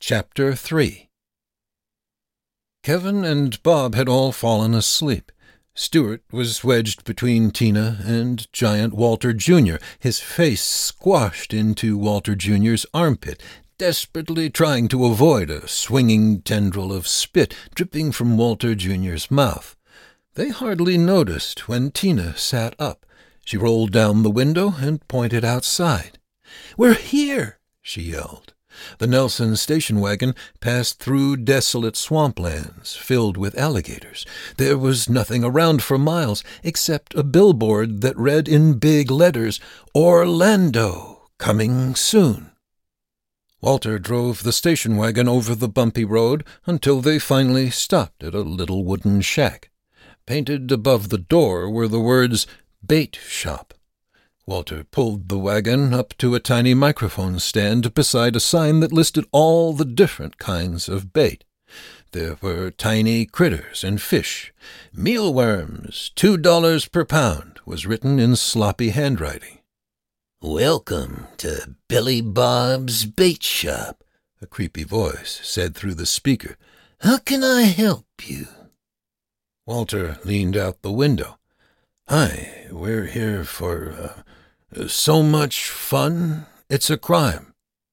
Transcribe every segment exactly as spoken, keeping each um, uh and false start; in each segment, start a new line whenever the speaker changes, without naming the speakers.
Chapter three. Kevin and Bob had all fallen asleep. Stuart was wedged between Tina and Giant Walter Junior, his face squashed into Walter Junior's armpit, desperately trying to avoid a swinging tendril of spit dripping from Walter Junior's mouth. They hardly noticed when Tina sat up. She rolled down the window and pointed outside. "We're here!" she yelled. The Nelson station wagon passed through desolate swamplands filled with alligators. There was nothing around for miles except a billboard that read in big letters, "Orlando, coming soon." Walter drove the station wagon over the bumpy road until they finally stopped at a little wooden shack. Painted above the door were the words, "Bait Shop." Walter pulled the wagon up to a tiny microphone stand beside a sign that listed all the different kinds of bait. There were tiny critters and fish. "Mealworms, two dollars per pound," was written in sloppy handwriting. "Welcome to Billy Bob's Bait Shop," a creepy voice said through the speaker. "How can I help you?" Walter leaned out the window. "Hi, we're here for, uh, so much fun, it's a crime."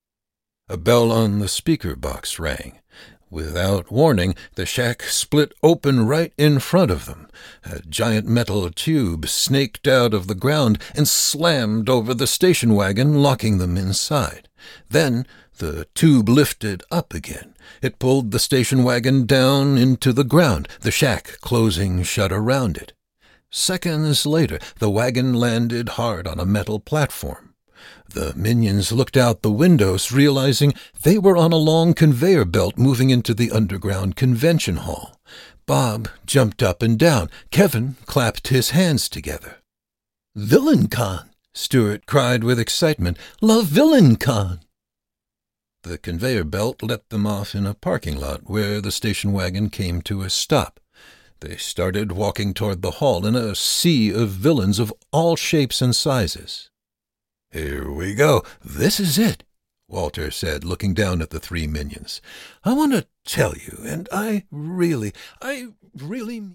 A bell on the speaker box rang. Without warning, the shack split open right in front of them. A giant metal tube snaked out of the ground and slammed over the station wagon, locking them inside. Then the tube lifted up again. It pulled the station wagon down into the ground, the shack closing shut around it. Seconds later, the wagon landed hard on a metal platform. The minions looked out the windows, realizing they were on a long conveyor belt moving into the underground convention hall. Bob jumped up and down. Kevin clapped his hands together. "VillainCon!" Stuart cried with excitement. "Love VillainCon!" The conveyor belt let them off in a parking lot where the station wagon came to a stop. They started walking toward the hall in a sea of villains of all shapes and sizes. "Here we go. This is it," Walter said, looking down at the three minions. "I want to tell you, and I really, I really